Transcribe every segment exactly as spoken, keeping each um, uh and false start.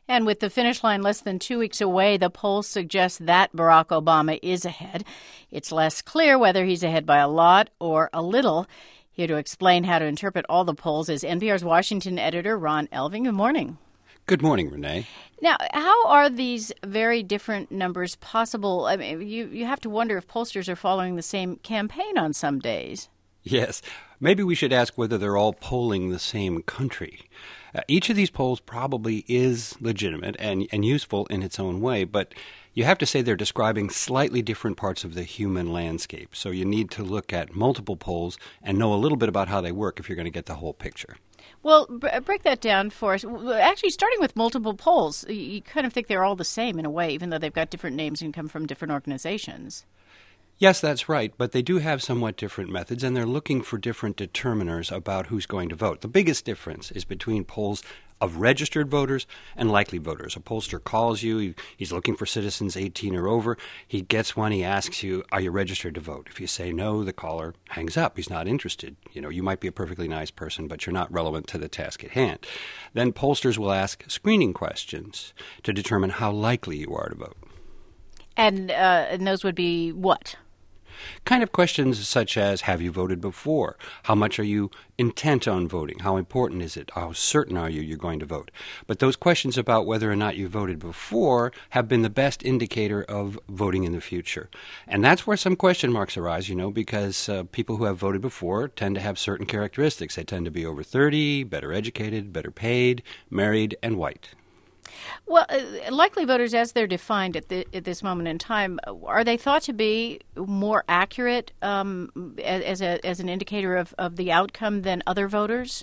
And with the finish line less than two weeks away, the polls suggest that Barack Obama is ahead. It's less clear whether he's ahead by a lot or a little. Here to explain how to interpret all the polls is N P R's Washington editor, Ron Elving. Good morning. Good morning, Renee. Now, how are these very different numbers possible? I mean, you, you have to wonder if pollsters are following the same campaign on some days. Yes. Maybe we should ask whether they're all polling the same country. Uh, each of these polls probably is legitimate and, and useful in its own way, but you have to say they're describing slightly different parts of the human landscape. So you need to look at multiple polls and know a little bit about how they work if you're going to get the whole picture. Well, b- break that down for us. Actually, starting with multiple polls, you kind of think they're all the same in a way, even though they've got different names and come from different organizations. Yes, that's right, but they do have somewhat different methods, and they're looking for different determiners about who's going to vote. The biggest difference is between polls of registered voters and likely voters. A pollster calls you, he's looking for citizens eighteen or over. He gets one, he asks you, are you registered to vote? If you say no, the caller hangs up. He's not interested. You know, you might be a perfectly nice person, but you're not relevant to the task at hand. Then pollsters will ask screening questions to determine how likely you are to vote. And, uh, and those would be what? Kind of questions such as, have you voted before? How much are you intent on voting? How important is it? How certain are you you're going to vote? But those questions about whether or not you voted before have been the best indicator of voting in the future. And that's where some question marks arise, you know, because uh, people who have voted before tend to have certain characteristics. They tend to be over thirty, better educated, better paid, married, and white. Well, uh, likely voters, as they're defined at, the, at this moment in time, are they thought to be more accurate um, as, a, as an indicator of, of the outcome than other voters?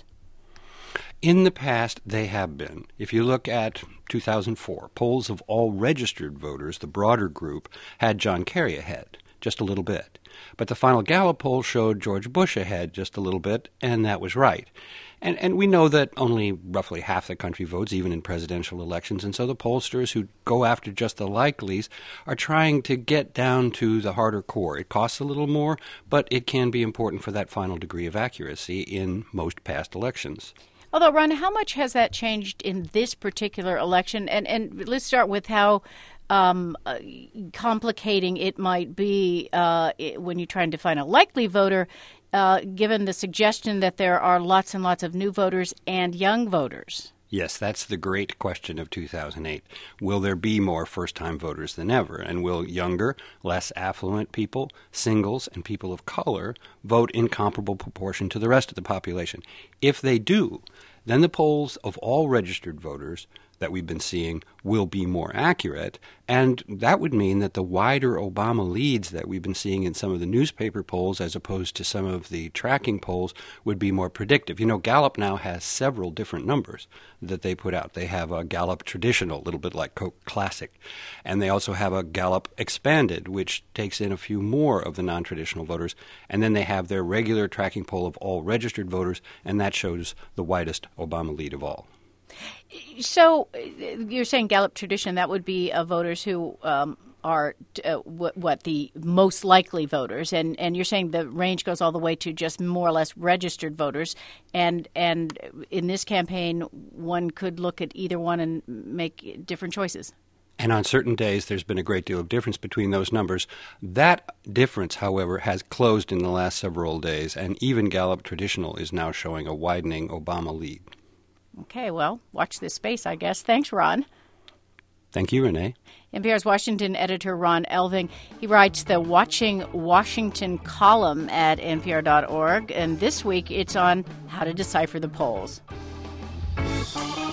In the past, they have been. If you look at two thousand four, polls of all registered voters, the broader group, had John Kerry ahead, just a little bit. But the final Gallup poll showed George Bush ahead just a little bit, and that was right. And and we know that only roughly half the country votes, even in presidential elections, and so the pollsters who go after just the likelies are trying to get down to the harder core. It costs a little more, but it can be important for that final degree of accuracy in most past elections. Although, Ron, how much has that changed in this particular election? And and let's start with how um, uh, complicating it might be uh, it, when you try and define a likely voter, uh, given the suggestion that there are lots and lots of new voters and young voters. Yes, that's the great question of two thousand eight. Will there be more first-time voters than ever? And will younger, less affluent people, singles, and people of color vote in comparable proportion to the rest of the population? If they do, then the polls of all registered voters that we've been seeing will be more accurate, and that would mean that the wider Obama leads that we've been seeing in some of the newspaper polls as opposed to some of the tracking polls would be more predictive. You know, Gallup now has several different numbers that they put out. They have a Gallup Traditional, a little bit like Coke Classic, and they also have a Gallup Expanded, which takes in a few more of the non-traditional voters, and then they have their regular tracking poll of all registered voters, and that shows the widest Obama lead of all. So you're saying Gallup Tradition, that would be uh, voters who um, are uh, what, what the most likely voters, and, and you're saying the range goes all the way to just more or less registered voters, and and in this campaign one could look at either one and make different choices. And on certain days, there's been a great deal of difference between those numbers. That difference, however, has closed in the last several days, and even Gallup Traditional is now showing a widening Obama lead. Okay, well, watch this space, I guess. Thanks, Ron. Thank you, Renee. N P R's Washington editor Ron Elving. He writes the Watching Washington column at N P R dot org, and this week it's on how to decipher the polls.